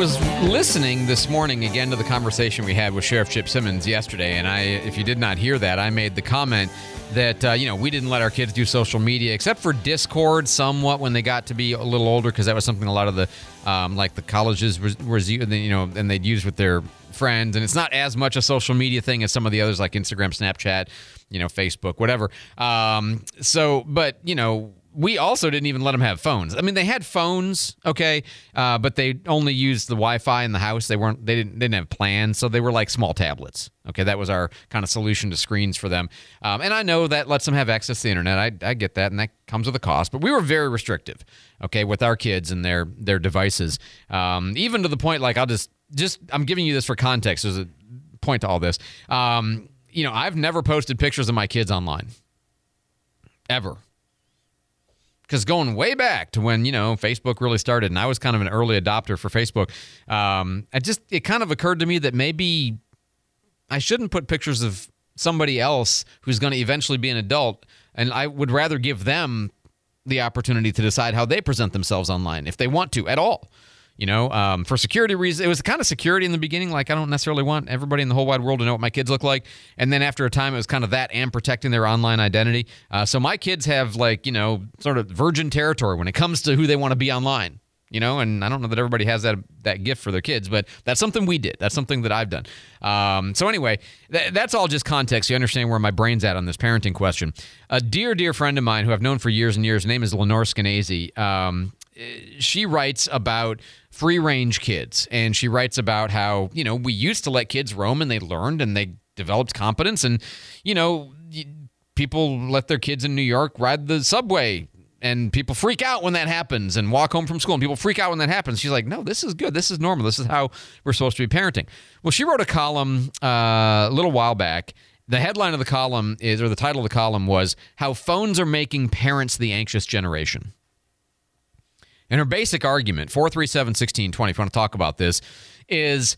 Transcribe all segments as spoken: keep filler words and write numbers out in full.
was listening this morning again to the conversation we had with Sheriff Chip Simmons yesterday, and I, if you did not hear that, I made the comment that, uh, you know, we didn't let our kids do social media except for Discord somewhat when they got to be a little older, because that was something a lot of the, um, like the colleges was, was, you know, and they'd use with their friends, and it's not as much a social media thing as some of the others like Instagram, Snapchat, you know, Facebook, whatever. Um, so, but, you know, we also didn't even let them have phones. I mean, they had phones, okay, uh, but they only used the Wi-Fi in the house. They weren't, they didn't, they didn't have plans, so they were like small tablets. Okay, that was our kind of solution to screens for them. Um, and I know that lets them have access to the internet. I, I get that, and that comes with a cost. But we were very restrictive, okay, with our kids and their their devices, um, even to the point like I'll just just I'm giving you this for context. There's a point to all this. Um, you know, I've never posted pictures of my kids online, ever. Because going way back to when, you know, Facebook really started, and I was kind of an early adopter for Facebook, um, it just, it kind of occurred to me that maybe I shouldn't put pictures of somebody else who's going to eventually be an adult, and I would rather give them the opportunity to decide how they present themselves online, if they want to at all. You know, um, for security reasons, it was kind of security in the beginning. Like, I don't necessarily want everybody in the whole wide world to know what my kids look like. And then after a time, it was kind of that and protecting their online identity. Uh, so my kids have, like, you know, sort of virgin territory when it comes to who they want to be online. You know, and I don't know that everybody has that that gift for their kids, but that's something we did. That's something that I've done. Um, so anyway, th- that's all just context. You understand where my brain's at on this parenting question. A dear, dear friend of mine who I've known for years and years, her name is Lenore Skenazy. Um, she writes about free-range kids, and she writes about how, you know, we used to let kids roam, and they learned, and they developed competence, and, you know, people let their kids in New York ride the subway, and people freak out when that happens, and walk home from school, and people freak out when that happens. She's like, no, this is good. This is normal. This is how we're supposed to be parenting. Well, she wrote a column uh, a little while back. The headline of the column is, or the title of the column was, How Phones Are Making Parents the Anxious Generation. And her basic argument, four three seven, one six two zero, if you want to talk about this, is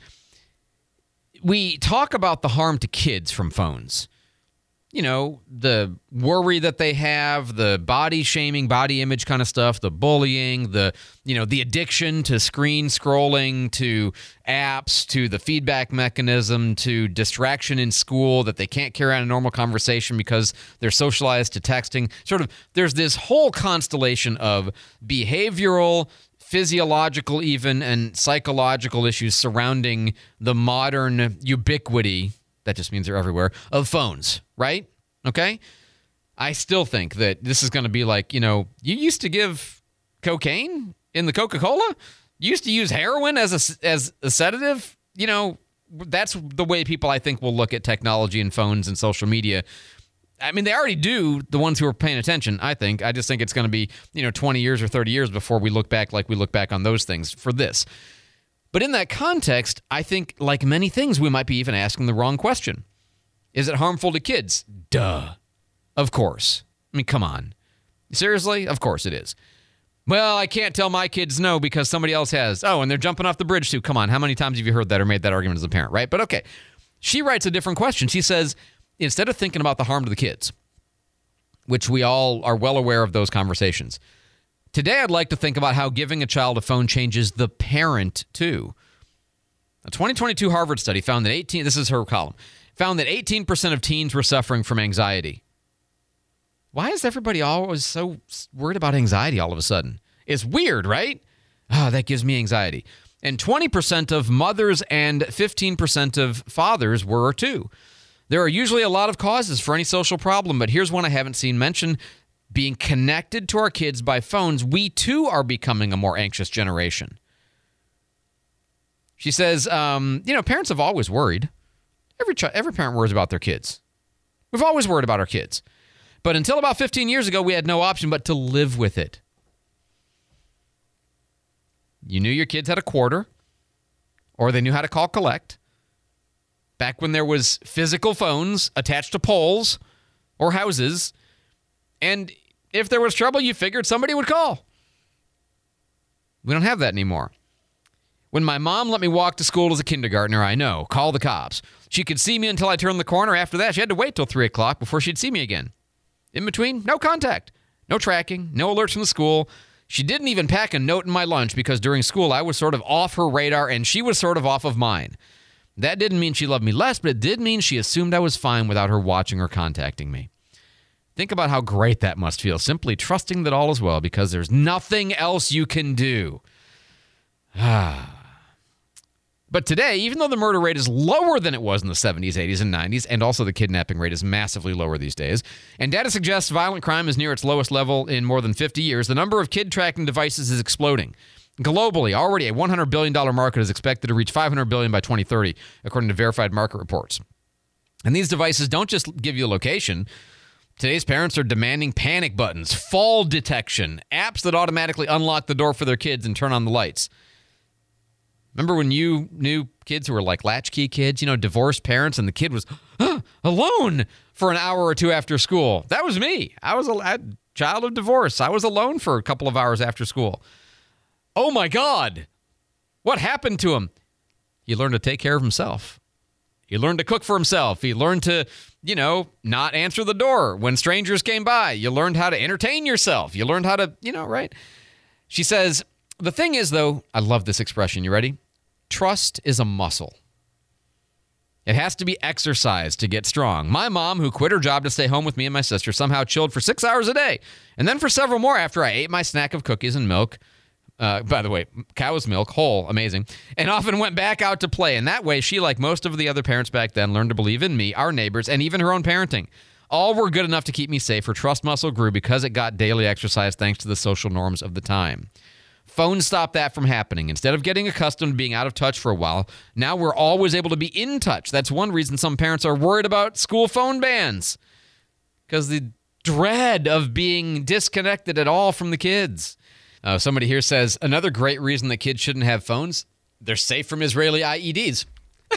we talk about the harm to kids from phones. You know, the worry that they have, the body shaming, body image kind of stuff, the bullying, the, you know, the addiction to screen scrolling, to apps, to the feedback mechanism, to distraction in school that they can't carry on a normal conversation because they're socialized to texting. Sort of, there's this whole constellation of behavioral, physiological even, and psychological issues surrounding the modern ubiquity, that just means they're everywhere, of phones, right? Okay? I still think that this is going to be like, you know, you used to give cocaine in the Coca-Cola? You used to use heroin as a, as a sedative? You know, that's the way people, I think, will look at technology and phones and social media. I mean, they already do, the ones who are paying attention, I think. I just think it's going to be, you know, twenty years or thirty years before we look back like we look back on those things for this. But in that context, I think, like many things, we might be even asking the wrong question. Is it harmful to kids? Duh. Of course. I mean, come on. Seriously? Of course it is. Well, I can't tell my kids no because somebody else has. Oh, and they're jumping off the bridge too. Come on. How many times have you heard that or made that argument as a parent, right? But okay. She writes a different question. She says, instead of thinking about the harm to the kids, which we all are well aware of those conversations, today, I'd like to think about how giving a child a phone changes the parent, too. A twenty twenty-two Harvard study found that eighteen, this is her column, found that eighteen percent of teens were suffering from anxiety. Why is everybody always so worried about anxiety all of a sudden? It's weird, right? Ah, oh, that gives me anxiety. And twenty percent of mothers and fifteen percent of fathers were, too. There are usually a lot of causes for any social problem, but here's one I haven't seen mentioned. Being connected to our kids by phones, we too are becoming a more anxious generation. She says, um, you know, parents have always worried. Every ch- every parent worries about their kids. We've always worried about our kids. But until about fifteen years ago, we had no option but to live with it. You knew your kids had a quarter, or they knew how to call collect. Back when there was physical phones attached to poles or houses, and if there was trouble, you figured somebody would call. We don't have that anymore. When my mom let me walk to school as a kindergartner, I know, call the cops. She could see me until I turned the corner. After that, she had to wait till three o'clock before she'd see me again. In between, no contact, no tracking, no alerts from the school. She didn't even pack a note in my lunch because during school I was sort of off her radar and she was sort of off of mine. That didn't mean she loved me less, but it did mean she assumed I was fine without her watching or contacting me. Think about how great that must feel, simply trusting that all is well because there's nothing else you can do. But today, even though the murder rate is lower than it was in the seventies, eighties, and nineties, and also the kidnapping rate is massively lower these days, and data suggests violent crime is near its lowest level in more than fifty years, the number of kid tracking devices is exploding. Globally, already a one hundred billion dollars market is expected to reach five hundred billion dollars by twenty thirty, according to verified market reports. And these devices don't just give you a location. Today's parents are demanding panic buttons, fall detection, apps that automatically unlock the door for their kids and turn on the lights. Remember when you knew kids who were like latchkey kids, you know, divorced parents, and the kid was huh, alone for an hour or two after school? That was me. I was a, a child of divorce. I was alone for a couple of hours after school. Oh, my God. What happened to him? He learned to take care of himself. He learned to cook for himself. He learned to, you know, not answer the door when strangers came by. You learned how to entertain yourself. You learned how to, you know, right? She says, the thing is, though, I love this expression. You ready? Trust is a muscle. It has to be exercised to get strong. My mom, who quit her job to stay home with me and my sister, somehow chilled for six hours a day. And then for several more after I ate my snack of cookies and milk. Uh, by the way, cow's milk, whole, amazing, and often went back out to play. And that way, she, like most of the other parents back then, learned to believe in me, our neighbors, and even her own parenting. All were good enough to keep me safe. Her trust muscle grew because it got daily exercise thanks to the social norms of the time. Phones stopped that from happening. Instead of getting accustomed to being out of touch for a while, now we're always able to be in touch. That's one reason some parents are worried about school phone bans, because the dread of being disconnected at all from the kids. Uh, somebody here says, another great reason that kids shouldn't have phones, they're safe from Israeli I E Ds.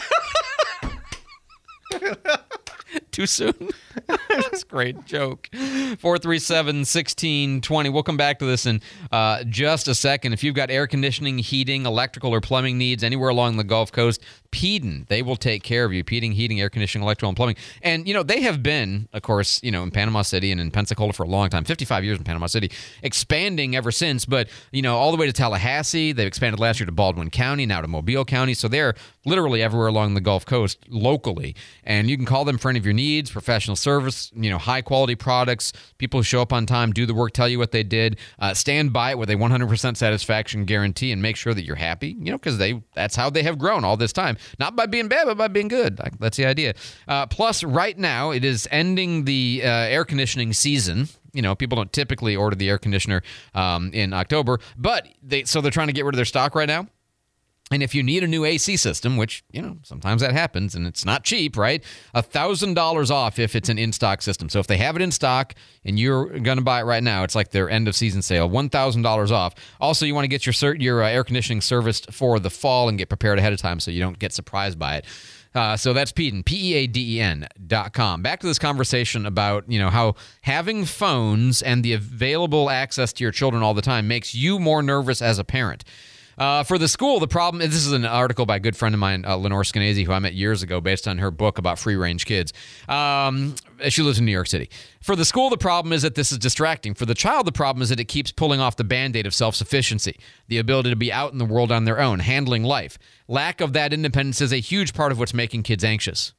Too soon? That's a great joke. four three seven, one six two zero. We'll come back to this in uh, just a second. If you've got air conditioning, heating, electrical, or plumbing needs anywhere along the Gulf Coast, Peden, they will take care of you. Peden, heating, air conditioning, electrical, and plumbing. And, you know, they have been, of course, you know, in Panama City and in Pensacola for a long time, fifty-five years in Panama City, expanding ever since. But, you know, all the way to Tallahassee. They've expanded last year to Baldwin County, now to Mobile County. So they're literally everywhere along the Gulf Coast locally. And you can call them for any of your needs, professional service, you know, high-quality products, people who show up on time, do the work, tell you what they did, uh, stand by it with a one hundred percent satisfaction guarantee and make sure that you're happy, you know, because they that's how they have grown all this time. Not by being bad, but by being good. That's the idea. Uh, plus, right now, it is ending the uh, air conditioning season. You know, people don't typically order the air conditioner um, in October, but they so they're trying to get rid of their stock right now. And if you need a new A C system, which, you know, sometimes that happens, and it's not cheap, right? one thousand dollars off if it's an in-stock system. So if they have it in stock and you're going to buy it right now, it's like their end-of-season sale, one thousand dollars off. Also, you want to get your your uh, air conditioning serviced for the fall and get prepared ahead of time so you don't get surprised by it. Uh, so that's Peden, P E A D E N dot com. Back to this conversation about, you know, how having phones and the available access to your children all the time makes you more nervous as a parent. Uh, for the school, the problem, this is an article by a good friend of mine, uh, Lenore Skenazy, who I met years ago based on her book about free-range kids. Um, she lives in New York City. For the school, the problem is that this is distracting. For the child, the problem is that it keeps pulling off the Band-Aid of self-sufficiency, the ability to be out in the world on their own, handling life. Lack of that independence is a huge part of what's making kids anxious.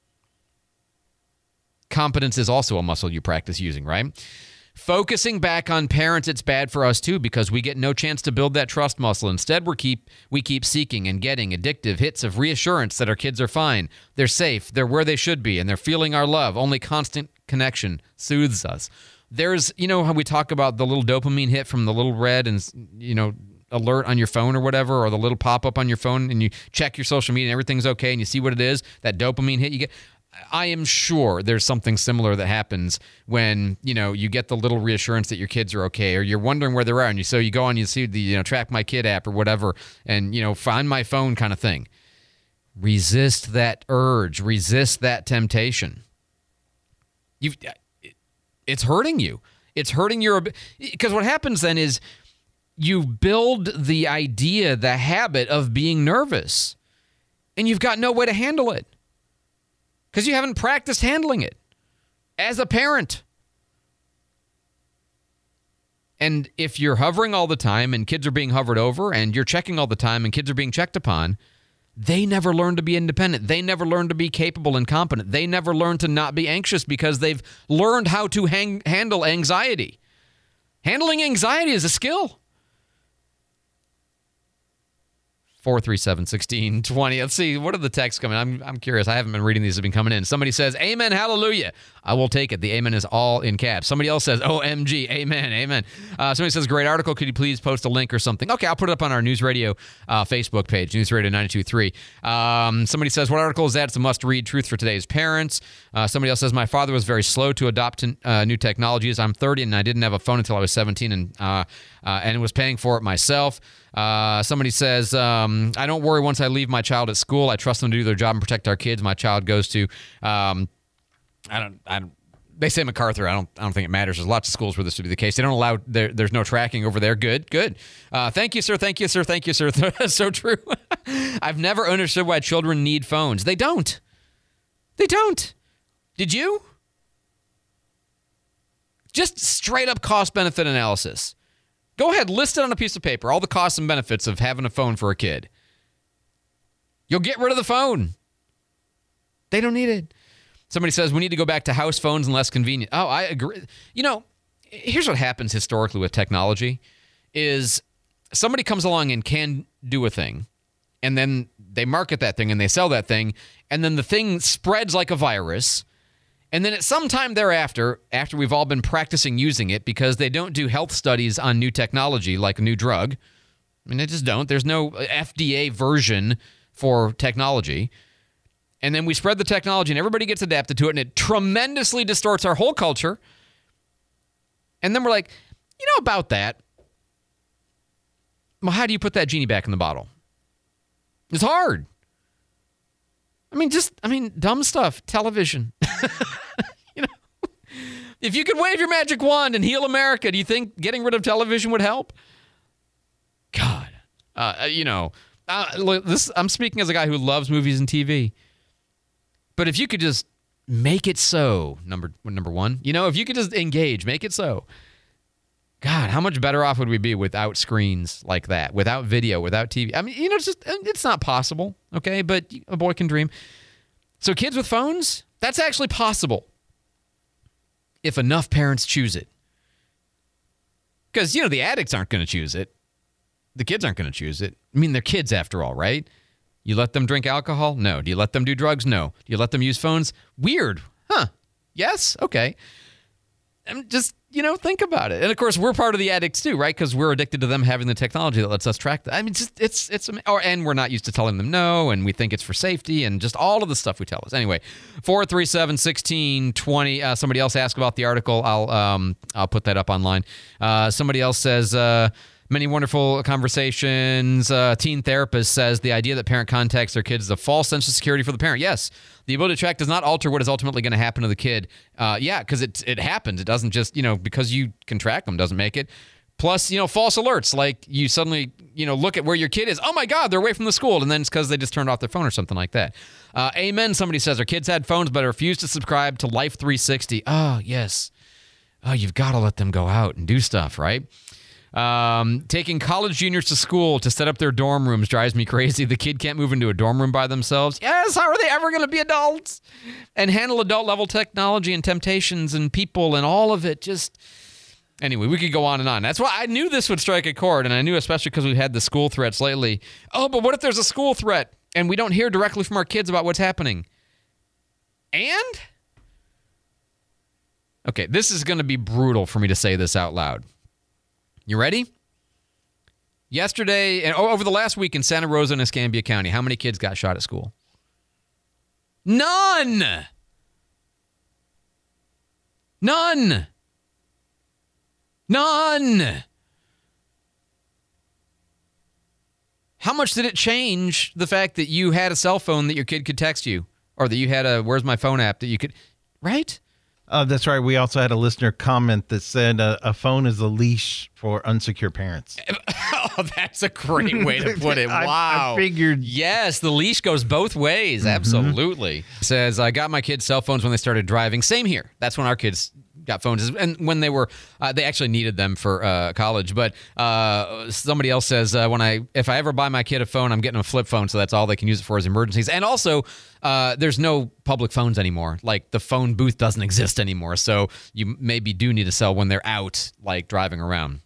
Competence is also a muscle you practice using, right? Focusing back on parents, it's bad for us too because we get no chance to build that trust muscle. Instead, we keep we keep seeking and getting addictive hits of reassurance that our kids are fine, they're safe, they're where they should be, and they're feeling our love. Only constant connection soothes us. There's, you know how we talk about the little dopamine hit from the little red and, you know, alert on your phone or whatever, or the little pop-up on your phone, and you check your social media and everything's okay and you see what it is, that dopamine hit you get. I am sure there's something similar that happens when, you know, you get the little reassurance that your kids are okay, or you're wondering where they are, and you so you go on, you see the, you know, Track My Kid app or whatever, and, you know, find my phone kind of thing. Resist that urge. Resist that temptation. You've, it's hurting you. It's hurting your, because what happens then is you build the idea, the habit of being nervous, and you've got no way to handle it. Because you haven't practiced handling it as a parent. And if you're hovering all the time and kids are being hovered over and you're checking all the time and kids are being checked upon, they never learn to be independent. They never learn to be capable and competent. They never learn to not be anxious because they've learned how to hang, handle anxiety. Handling anxiety is a skill. four three seven, one six two zero. Let's see. What are the texts coming? I'm I'm curious. I haven't been reading these. Have been coming in. Somebody says, amen, hallelujah. I will take it. The amen is all in caps. Somebody else says, O M G, amen, amen. Uh, somebody says, great article. Could you please post a link or something? Okay, I'll put it up on our News Radio uh, Facebook page, News Radio ninety-two point three. Um, somebody says, what article is that? It's a must-read. Truth for today's parents. Uh, somebody else says, my father was very slow to adopt uh, new technologies. I'm thirty and I didn't have a phone until I was seventeen and, uh, uh, and was paying for it myself. Uh, somebody says, um, I don't worry once I leave my child at school. I trust them to do their job and protect our kids. My child goes to, um, I don't, I don't, they say MacArthur. I don't, I don't think it matters. There's lots of schools where this would be the case. They don't allow, there, there's no tracking over there. Good, good. Uh, thank you, sir. Thank you, sir. Thank you, sir. So true. I've never understood why children need phones. They don't. They don't. Did you? Just straight up cost benefit analysis. Go ahead, list it on a piece of paper, all the costs and benefits of having a phone for a kid. You'll get rid of the phone. They don't need it. Somebody says, we need to go back to house phones and less convenient. Oh, I agree. You know, here's what happens historically with technology is somebody comes along and can do a thing, and then they market that thing and they sell that thing, and then the thing spreads like a virus. And then at some time thereafter, after we've all been practicing using it, because they don't do health studies on new technology like a new drug. I mean, they just don't. There's no F D A version for technology. And then we spread the technology and everybody gets adapted to it, and it tremendously distorts our whole culture. And then we're like, you know about that? Well, how do you put that genie back in the bottle? It's hard. I mean, just, I mean, dumb stuff. Television. You know, if you could wave your magic wand and heal America, do you think getting rid of television would help? God, uh, you know, uh, this. I'm speaking as a guy who loves movies and T V. But if you could just make it so, number number one, you know, if you could just engage, make it so. God, how much better off would we be without screens like that, without video, without T V? I mean, you know, it's just, it's not possible, okay? But a boy can dream. So kids with phones, that's actually possible if enough parents choose it. Because, you know, the addicts aren't going to choose it. The kids aren't going to choose it. I mean, they're kids after all, right? You let them drink alcohol? No. Do you let them do drugs? No. Do you let them use phones? Weird. Huh. Yes? Okay. I'm just, you know, think about it. And of course, we're part of the addicts too, right? Because we're addicted to them having the technology that lets us track that. I mean, just it's it's or and we're not used to telling them no, and we think it's for safety, and just all of the stuff we tell us. Anyway, four three seven, one six two zero. Uh, somebody else asked about the article. I'll um I'll put that up online. Uh, somebody else says. Uh, Many wonderful conversations. Uh, teen therapist says the idea that parent contacts their kids is a false sense of security for the parent. Yes, the ability to track does not alter what is ultimately going to happen to the kid. Uh, yeah, because it it happens. It doesn't just, you know, because you can track them doesn't make it. Plus, you know, false alerts, like you suddenly, you know, look at where your kid is. Oh my God, they're away from the school. And then it's because they just turned off their phone or something like that. Uh, amen, somebody says. Our kids had phones, but refused to subscribe to Life three sixty. Oh, yes. Oh, you've got to let them go out and do stuff, right? Um, taking college juniors to school to set up their dorm rooms drives me crazy. The kid can't move into a dorm room by themselves. Yes, how are they ever going to be adults? And handle adult-level technology and temptations and people and all of it. Just, anyway, we could go on and on. That's why I knew this would strike a chord, and I knew especially because we've had the school threats lately. Oh, but what if there's a school threat and we don't hear directly from our kids about what's happening? And? Okay, this is going to be brutal for me to say this out loud. You ready? Yesterday, and over the last week in Santa Rosa and Escambia County, how many kids got shot at school? None! None! None! How much did it change the fact that you had a cell phone that your kid could text you? Or that you had a Where's My Phone app that you could... Right? Uh, that's right. We also had a listener comment that said uh, a phone is a leash for unsecure parents. Oh, that's a great way to put it. Wow. I, I figured. Yes, the leash goes both ways. Mm-hmm. Absolutely. Says, I got my kids' cell phones when they started driving. Same here. That's when our kids got phones, and when they were, uh, they actually needed them for uh, college. But uh, somebody else says, uh, when I, if I ever buy my kid a phone, I'm getting a flip phone, so that's all they can use it for is emergencies. And also, uh, there's no public phones anymore. Like the phone booth doesn't exist anymore, so you maybe do need to sell when they're out, like driving around.